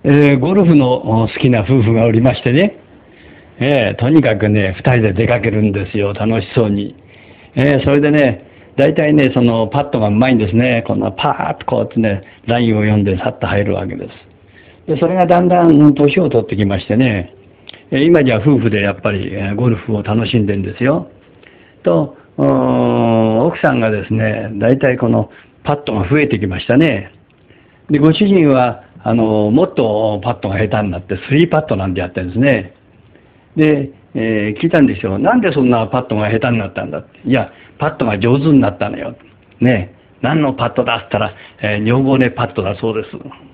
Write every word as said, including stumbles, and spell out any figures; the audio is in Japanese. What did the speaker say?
えーゴルフのお好きな夫婦がおりましてね、えーとにかくね、二人で出かけるんですよ、楽しそうに。えーそれでね、大体ね、そのパットがうまいんですね。こんなパーッとこうやってね、ラインを読んでさっと入るわけです。で、それがだんだん年を取ってきましてね、えー今じゃ夫婦でやっぱりえーゴルフを楽しんでんですよ。と、おー奥さんがですね、大体このパットが増えてきましたね。で、ご主人は、あの、もっとパットが下手になって、スリーパットなんてやってるんですね。で、えー聞いたんですよ。なんでそんなパットが下手になったんだって。いや、パットが上手になったのよ。ねえ、何のパットだったら、えー女房ねパットだそうです。